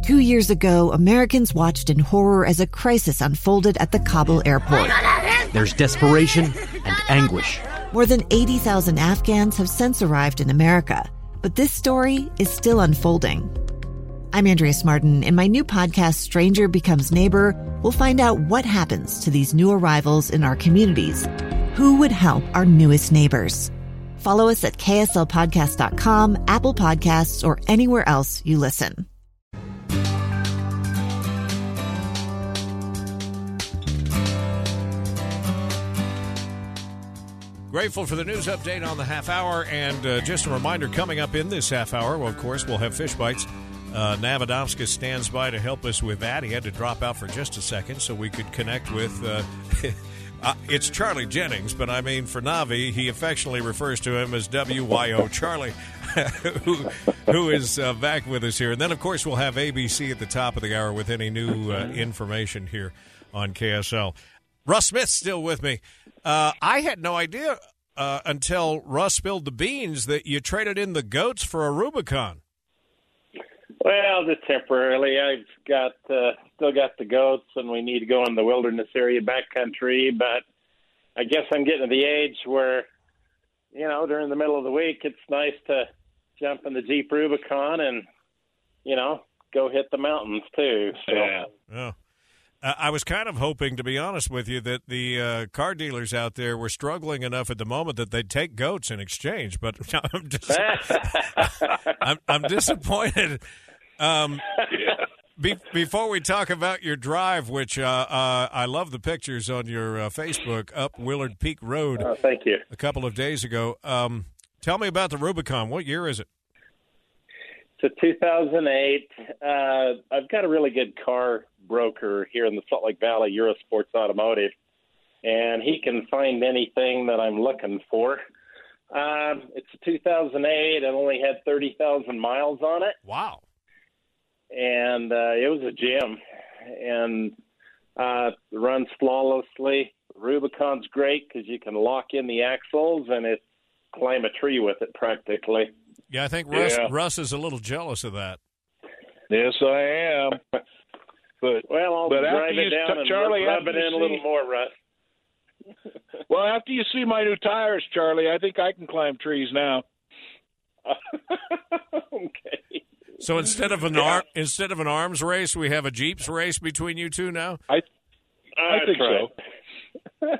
2 years ago, Americans watched in horror as a crisis unfolded at the Kabul airport. There's desperation and anguish. More than 80,000 Afghans have since arrived in America, but this story is still unfolding. I'm Andrea Martin. In my new podcast, Stranger Becomes Neighbor, we'll find out what happens to these new arrivals in our communities. Who would help our newest neighbors? Follow us at kslpodcast.com, Apple Podcasts, or anywhere else you listen. Grateful for the news update on the half hour, and just a reminder, coming up in this half hour, well, of course, we'll have Fish Bites. Nav Adamskis stands by to help us with that. He had to drop out for just a second so we could connect with, it's Charlie Jennings, but I mean, for Navi, he affectionately refers to him as WYO Charlie, who is back with us here. And then, of course, we'll have ABC at the top of the hour with any new information here on KSL. Russ Smith's still with me. I had no idea until Russ spilled the beans that you traded in the goats for a Rubicon. Well, just temporarily. I've got still got the goats, and we need to go in the wilderness area backcountry. But I guess I'm getting to the age where, you know, during the middle of the week, it's nice to jump in the Jeep Rubicon and, you know, go hit the mountains too. So. Yeah. Oh. I was kind of hoping, to be honest with you, that the car dealers out there were struggling enough at the moment that they'd take goats in exchange. But I'm disappointed. Before we talk about your drive, which I love the pictures on your Facebook up Willard Peak Road. Oh, thank you. A couple of days ago. Tell me about the Rubicon. What year is it? It's a 2008. I've got a really good car broker here in the Salt Lake Valley, Eurosports Automotive, and he can find anything that I'm looking for. It's a 2008. It only had 30,000 miles on it. Wow. And it was a gem, and runs flawlessly. Rubicon's great because you can lock in the axles, and it climb a tree with it practically. Yeah, I think Russ is a little jealous of that. Yes, I am. But I'll drive it down and Charlie, rub it in a little more, Russ. Well, after you see my new tires, Charlie, I think I can climb trees now. Okay. So instead of an arms race, we have a Jeeps race between you two now? I think so.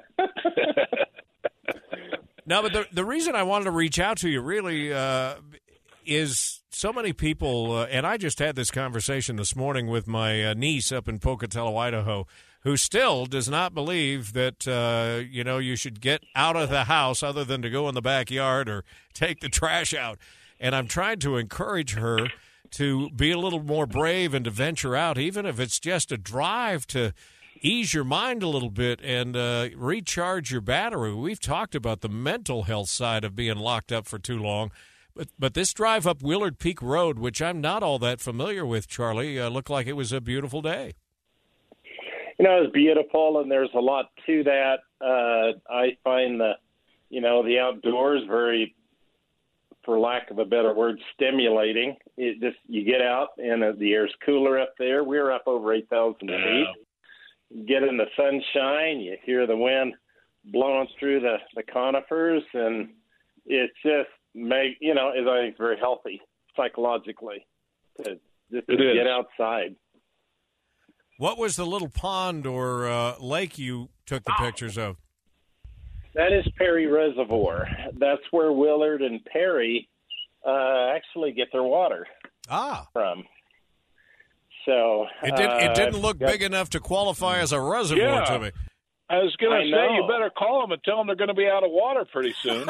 No, but the reason I wanted to reach out to you really is so many people, and I just had this conversation this morning with my niece up in Pocatello, Idaho, who still does not believe that, you should get out of the house other than to go in the backyard or take the trash out. And I'm trying to encourage her to be a little more brave and to venture out, even if it's just a drive to ease your mind a little bit and recharge your battery. We've talked about the mental health side of being locked up for too long. But this drive up Willard Peak Road, which I'm not all that familiar with, Charlie, looked like it was a beautiful day. You know, it's beautiful, and there's a lot to that. I find the outdoors very, for lack of a better word, stimulating. You get out, and the air's cooler up there. We're up over 8,000 feet. Get in the sunshine, you hear the wind blowing through the conifers, and it's just I think very healthy psychologically to get outside. What was the little pond or lake you took the pictures of? That is Perry Reservoir. That's where Willard and Perry actually get their water from. So it didn't look big enough to qualify as a reservoir to me. I was going to say, you better call them and tell them they're going to be out of water pretty soon.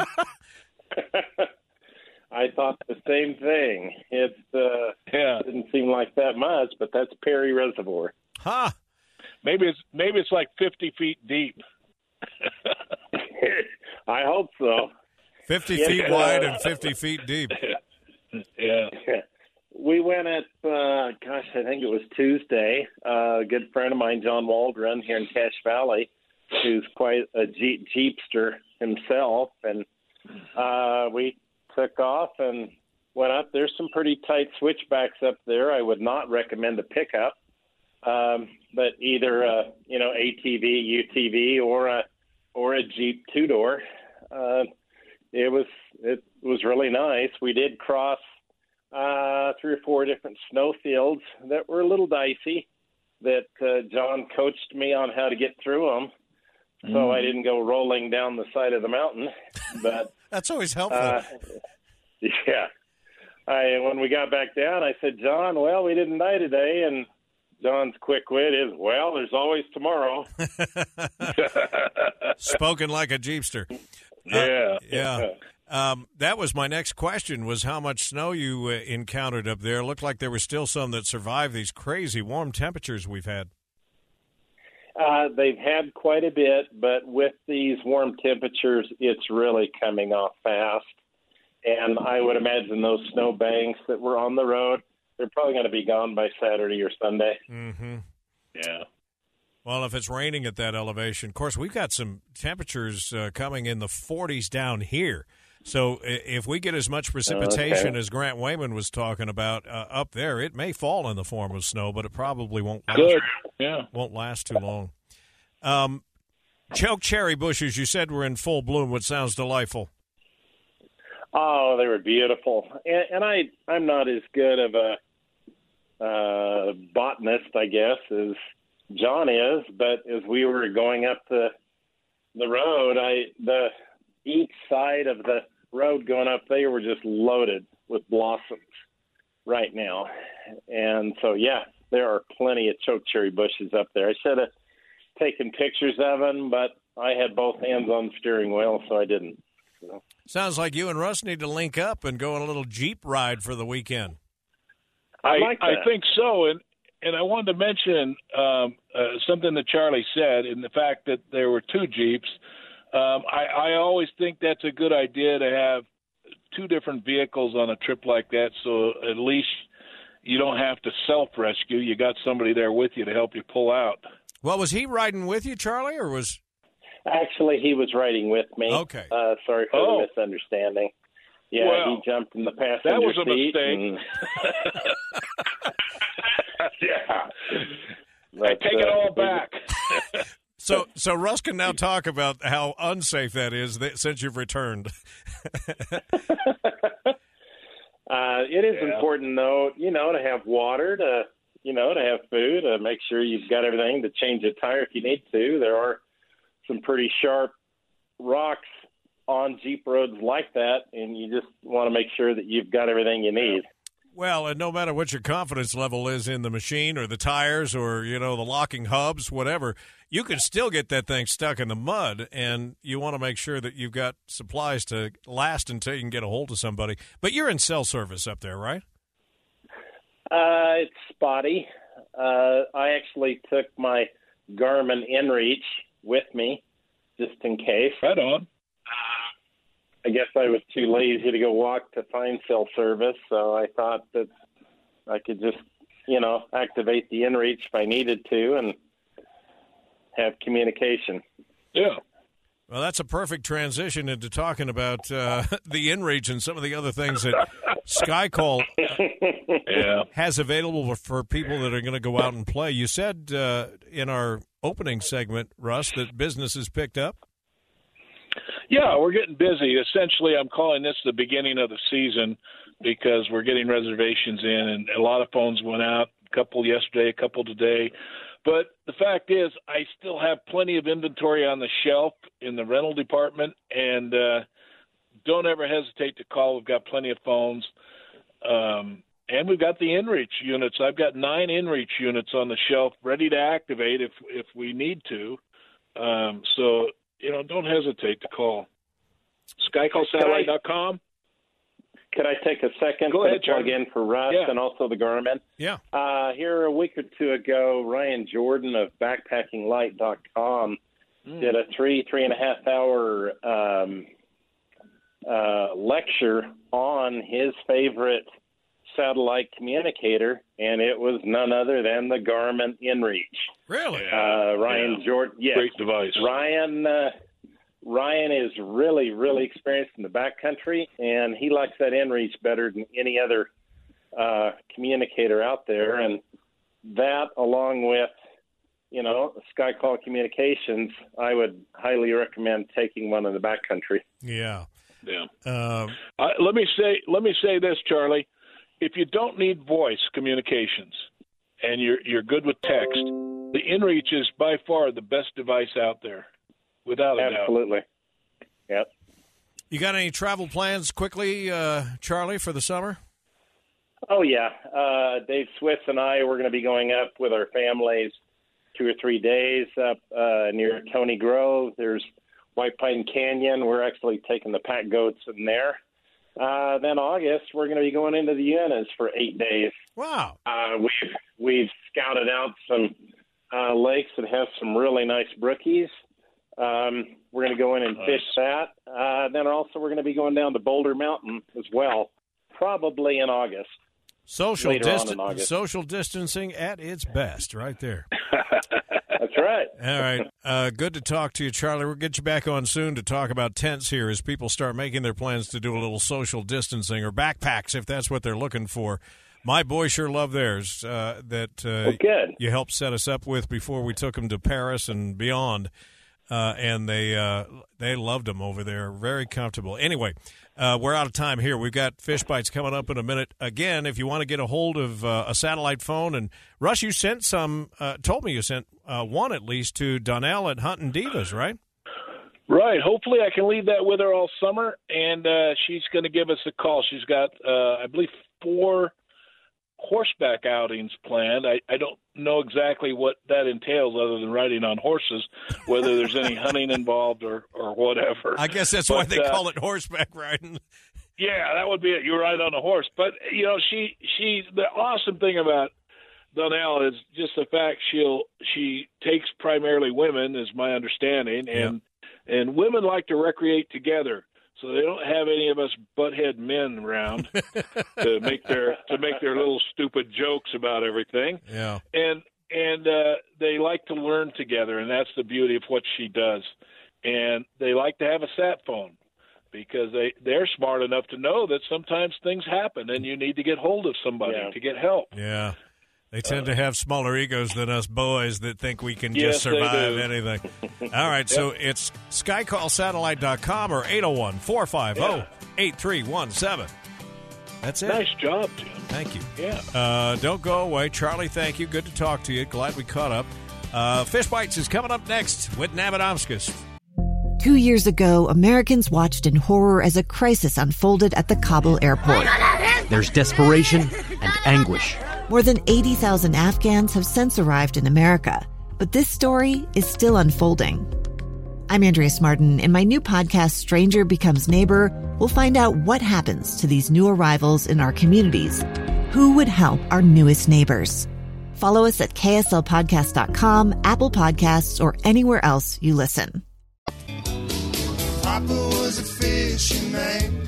I thought the same thing. It didn't seem like that much, but that's Perry Reservoir. Huh. Maybe it's like 50 feet deep. I hope so. 50 feet wide and 50 feet deep. Yeah. We went at, I think it was Tuesday. A good friend of mine, John Waldron, here in Cache Valley, who's quite a Jeepster himself, and we took off and went up. There's some pretty tight switchbacks up there. I would not recommend a pickup, but either ATV, UTV, or a Jeep 2-door. It was really nice. We did cross 3 or 4 different snow fields that were a little dicey. That John coached me on how to get through them, so I didn't go rolling down the side of the mountain. But that's always helpful. Yeah. When we got back down, I said, John, well, we didn't die today. And John's quick wit is, well, there's always tomorrow. Spoken like a Jeepster. Yeah. That was my next question, was how much snow you encountered up there. It looked like there was still some that survived these crazy warm temperatures we've had. They've had quite a bit, but with these warm temperatures, it's really coming off fast. And I would imagine those snow banks that were on the road, they're probably going to be gone by Saturday or Sunday. Mm-hmm. Yeah. Well, if it's raining at that elevation, of course, we've got some temperatures coming in the 40s down here. So if we get as much precipitation as Grant Wayman was talking about up there, it may fall in the form of snow, but it probably won't last too long. Choke cherry bushes, you said, were in full bloom, which sounds delightful. Oh, they were beautiful. And I'm not as good of a botanist, I guess, as John is, but as we were going up the road, each side of the road going up, they were just loaded with blossoms right now. And so, yeah, there are plenty of choke cherry bushes up there. I should have taken pictures of them, but I had both hands on the steering wheel, so I didn't. So. Sounds like you and Russ need to link up and go on a little Jeep ride for the weekend. I think so, and I wanted to mention something that Charlie said, in the fact that there were 2 Jeeps. I always think that's a good idea to have 2 different vehicles on a trip like that, so at least you don't have to self-rescue. You got somebody there with you to help you pull out. Well, was he riding with you, Charlie, or was... Actually, he was riding with me. Okay. Sorry for the misunderstanding. Yeah, well, he jumped in the passenger seat. That was a mistake. Yeah. I take it all back. So Russ can now talk about how unsafe that is since you've returned. It is important, though, to have water, to have food, to make sure you've got everything, to change a tire if you need to. There are some pretty sharp rocks on Jeep roads like that, and you just want to make sure that you've got everything you need. Well, and no matter what your confidence level is in the machine or the tires or, the locking hubs, whatever, you can still get that thing stuck in the mud, and you want to make sure that you've got supplies to last until you can get a hold of somebody. But you're in cell service up there, right? It's spotty. I actually took my Garmin InReach with me just in case. Right on. I guess I was too lazy to go walk to find cell service, so I thought that I could just, activate the InReach if I needed to and have communication. Yeah. Well, that's a perfect transition into talking about the InReach and some of the other things that SkyCall has available for people that are going to go out and play. You said in our opening segment, Russ, that business has picked up? Yeah, we're getting busy. Essentially, I'm calling this the beginning of the season because we're getting reservations in, and a lot of phones went out, a couple yesterday, a couple today. But the fact is, I still have plenty of inventory on the shelf in the rental department, and don't ever hesitate to call. We've got plenty of phones. And we've got the InReach units. I've got 9 InReach units on the shelf ready to activate if we need to. So, don't hesitate to call. SkyCallSatellite.com. Could I take a second to plug in for Russ and also the Garmin? Yeah. Here a week or 2 ago, Ryan Jordan of BackpackingLight.com did a 3.5 hour lecture on his favorite satellite communicator, and it was none other than the Garmin InReach. Really? Ryan Jordan, yes. Great device. Ryan is really, really experienced in the backcountry, and he likes that inReach better than any other communicator out there. And that, along with, SkyCall Communications, I would highly recommend taking one in the backcountry. Yeah. Let me say this, Charlie. If you don't need voice communications and you're good with text, the inReach is by far the best device out there, without a doubt. Absolutely. Yep. You got any travel plans quickly, Charlie, for the summer? Oh, yeah. Dave Swiss and I, we're going to be going up with our families 2 or 3 days up near Tony Grove. There's White Pine Canyon. We're actually taking the pack goats in there. Then August, we're going to be going into the Uintas for 8 days. Wow. We've scouted out some lakes that have some really nice brookies. We're going to go in and fish that. Then also we're going to be going down to Boulder Mountain as well, probably in August. Social distancing at its best right there. That's right. All right. Good to talk to you, Charlie. We'll get you back on soon to talk about tents here as people start making their plans to do a little social distancing, or backpacks if that's what they're looking for. My boys sure love theirs good. You helped set us up with before we took them to Paris and beyond. And they loved them over there. Very comfortable. Anyway, we're out of time here. We've got Fish Bites coming up in a minute. Again, if you want to get a hold of a satellite phone, and Russ, you sent told me you sent one at least to Donnell at Huntin' Divas, right? Right. Hopefully I can leave that with her all summer, and she's going to give us a call. She's got, I believe, 4 horseback outings planned. I don't know exactly what that entails other than riding on horses, whether there's any hunting involved or whatever. I guess that's why they call it horseback riding. Yeah, that would be it. You ride on a horse. But, she's the awesome thing about Donnell is just the fact she takes primarily women, is my understanding, and women like to recreate together. So they don't have any of us butthead men around to make their little stupid jokes about everything. Yeah. And they like to learn together, and that's the beauty of what she does. And they like to have a sat phone because they're smart enough to know that sometimes things happen and you need to get hold of somebody to get help. Yeah. They tend to have smaller egos than us boys that think we can just survive anything. All right, so it's skycallsatellite.com or 801-450-8317. That's it. Nice job, Jim. Thank you. Yeah. Don't go away. Charlie, thank you. Good to talk to you. Glad we caught up. Fish Bites is coming up next with Namadomskis. 2 years ago, Americans watched in horror as a crisis unfolded at the Kabul airport. There's desperation and anguish. More than 80,000 Afghans have since arrived in America, but this story is still unfolding. I'm Andrea Martin. In my new podcast, Stranger Becomes Neighbor, we'll find out what happens to these new arrivals in our communities. Who would help our newest neighbors? Follow us at kslpodcast.com, Apple Podcasts, or anywhere else you listen. Papa was a fishing man.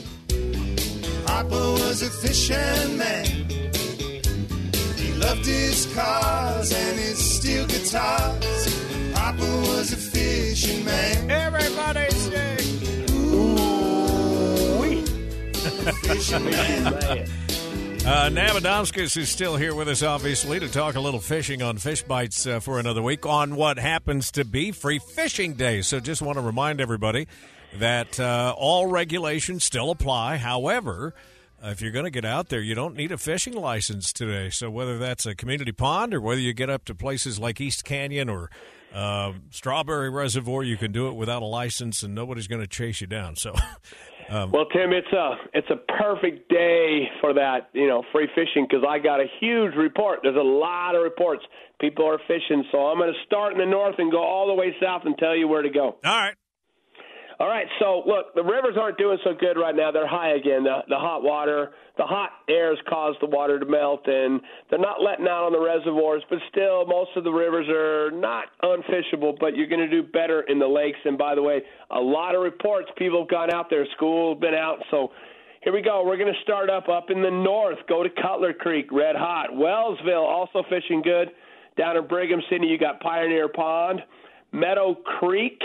Papa was a fishing man. He loved his cars and his steel guitars. Papa was a fishing man. Everybody say, ooh, fishing man. Namadomskis is still here with us, obviously, to talk a little fishing on Fish Bites for another week on what happens to be Free Fishing Day. So just want to remind everybody that all regulations still apply. However, if you're going to get out there, you don't need a fishing license today. So whether that's a community pond or whether you get up to places like East Canyon or Strawberry Reservoir, you can do it without a license and nobody's going to chase you down. So, well, Tim, it's a perfect day for that, free fishing, because I got a huge report. There's a lot of reports. People are fishing, so I'm going to start in the north and go all the way south and tell you where to go. All right, so look, the rivers aren't doing so good right now. They're high again. The hot water, the hot airs caused the water to melt, and they're not letting out on the reservoirs, but still most of the rivers are not unfishable, but you're going to do better in the lakes. And by the way, a lot of reports, people have gone out there, school's been out, so here we go. We're going to start up in the north, go to Cutler Creek, red hot. Wellsville, also fishing good. Down in Brigham City, you got Pioneer Pond, Meadow Creek,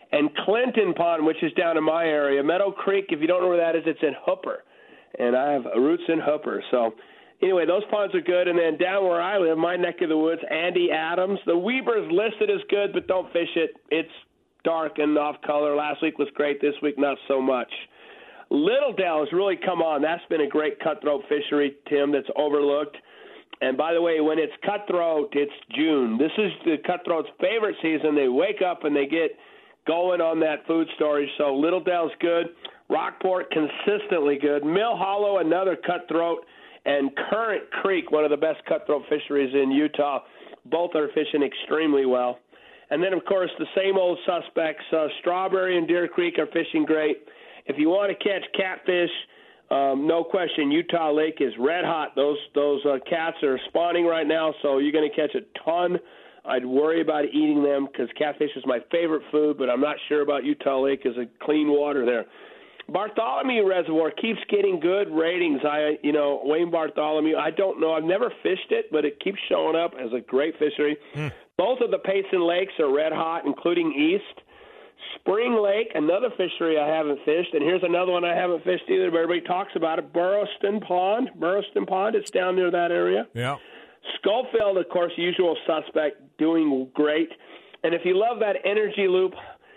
and Clinton Pond, which is down in my area. Meadow Creek, if you don't know where that is, it's in Hooper, and I have roots in Hooper. So anyway, those ponds are good. And then down where I live, my neck of the woods, Andy Adams. The Weber's listed as good, but don't fish it. It's dark and off color. Last week was great. This week, not so much. Little Dell has really come on. That's been a great cutthroat fishery, Tim, that's overlooked. And by the way, when it's cutthroat, it's June. This is the cutthroat's favorite season. They wake up and they get going on that food storage. So Little Dell's good. Rockport, consistently good. Mill Hollow, another cutthroat. And Current Creek, one of the best cutthroat fisheries in Utah. Both are fishing extremely well. And then, of course, the same old suspects. Strawberry and Deer Creek are fishing great. If you want to catch catfish, no question, Utah Lake is red hot. Those cats are spawning right now, so you're going to catch a ton. I'd worry about eating them because catfish is my favorite food, but I'm not sure about Utah Lake as a clean water there. Bartholomew Reservoir keeps getting good ratings. Wayne Bartholomew, I don't know. I've never fished it, but it keeps showing up as a great fishery. Both of the Payson Lakes are red hot, including East. Spring Lake, another fishery I haven't fished, and here's another one I haven't fished either, but everybody talks about it. Burrowston Pond, it's down near that area. Yeah. Schofield, of course, usual suspect, doing great. And if you love that Energy Loop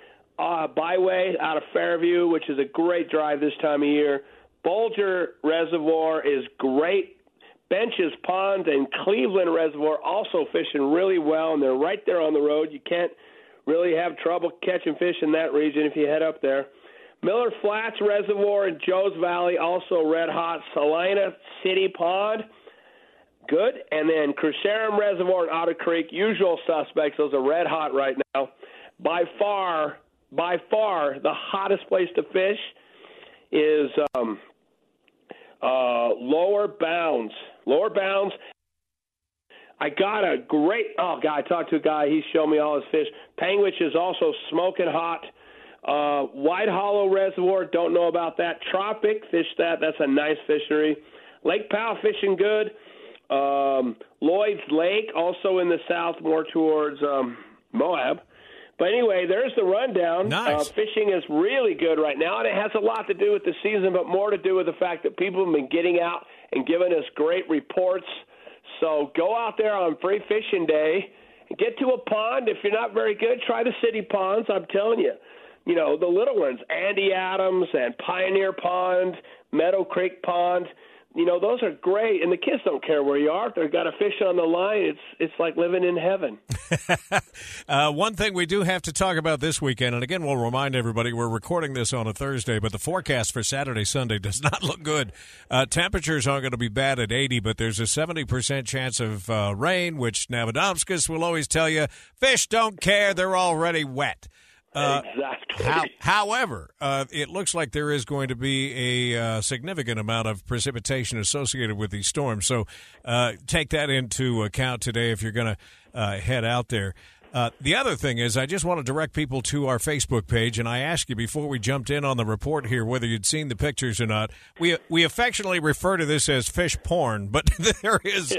byway out of Fairview, which is a great drive this time of year, Bolger Reservoir is great. Benches Pond and Cleveland Reservoir also fishing really well, and they're right there on the road. You can't really have trouble catching fish in that region if you head up there. Miller Flats Reservoir in Joes Valley, also red hot. Salina City Pond, good. And then Crucerum Reservoir and Otter Creek, usual suspects. Those are red hot right now. By far, the hottest place to fish is Lower Bounds. Lower Bounds. I got a great – I talked to a guy. He showed me all his fish. Panguitch is also smoking hot. White Hollow Reservoir, don't know about that. Tropic, fish that. That's a nice fishery. Lake Powell fishing good. Lloyd's Lake, also in the south, more towards Moab. But anyway, there's the rundown. Nice. Fishing is really good right now, and it has a lot to do with the season, but more to do with the fact that people have been getting out and giving us great reports. So go out there on Free Fishing Day and get to a pond. If you're not very good, try the city ponds. I'm telling you, the little ones, Andy Adams and Pioneer Pond, Meadow Creek Pond, those are great. And the kids don't care where you are. If they've got a fish on the line, it's like living in heaven. One thing we do have to talk about this weekend, and again, we'll remind everybody we're recording this on a Thursday, but the forecast for Saturday, Sunday does not look good. Temperatures aren't going to be bad at 80, but there's a 70% chance of rain, which Navadomskis will always tell you, fish don't care, they're already wet. Exactly. However, it looks like there is going to be a significant amount of precipitation associated with these storms. So take that into account today if you're going to head out there. The other thing is I just want to direct people to our Facebook page, and I asked you before we jumped in on the report here whether you'd seen the pictures or not. We affectionately refer to this as fish porn, but there is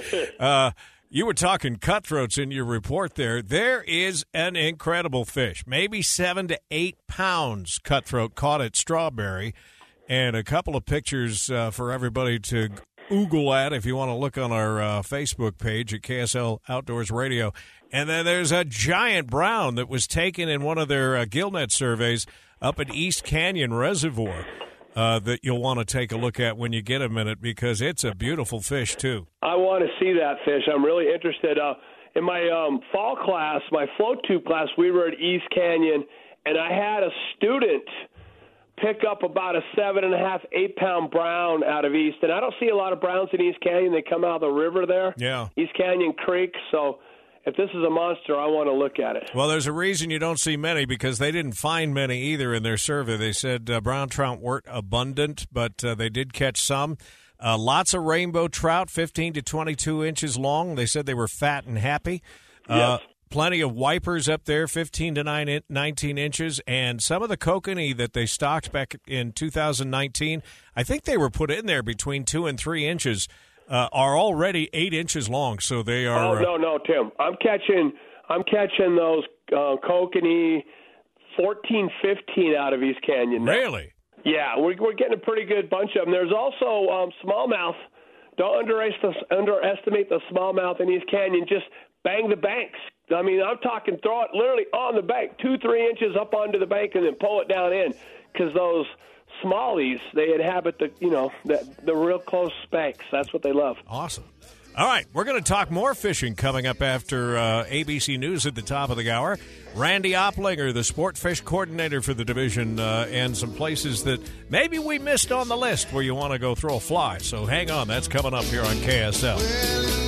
you were talking cutthroats in your report there. There is an incredible fish, maybe 7 to 8 pounds cutthroat caught at Strawberry, and a couple of pictures for everybody to Google at if you want to look on our Facebook page at KSL Outdoors Radio. And then there's a giant brown that was taken in one of their gillnet surveys up at East Canyon Reservoir. That you'll want to take a look at when you get a minute because it's a beautiful fish, too. I want to see that fish. I'm really interested. In my fall class, my float tube class, we were at East Canyon, and I had a student pick up about a 7.5, 8-pound brown out of East. And I don't see a lot of browns in East Canyon. They come out of the river there, East Canyon Creek. So if this is a monster, I want to look at it. Well, there's a reason you don't see many because they didn't find many either in their survey. They said brown trout weren't abundant, but they did catch some. Lots of rainbow trout, 15 to 22 inches long. They said they were fat and happy. Yes. Plenty of wipers up there, 15 to 19 inches. And some of the kokanee that they stocked back in 2019, I think they were put in there between 2 and 3 inches. Are already 8 inches long, so they are. No, Tim. I'm catching those kokanee 14, 15 out of East Canyon now. Really? Yeah, we're getting a pretty good bunch of them. There's also smallmouth. Don't underestimate the smallmouth in East Canyon. Just bang the banks. I mean, I'm talking throw it literally on the bank, 2-3 inches up onto the bank, and then pull it down in, because those smallies, they inhabit the real close banks. That's what they love. Awesome. All right, we're going to talk more fishing coming up after ABC News at the top of the hour. Randy Oplinger, the sport fish coordinator for the division, and some places that maybe we missed on the list where you want to go throw a fly. So hang on, that's coming up here on KSL.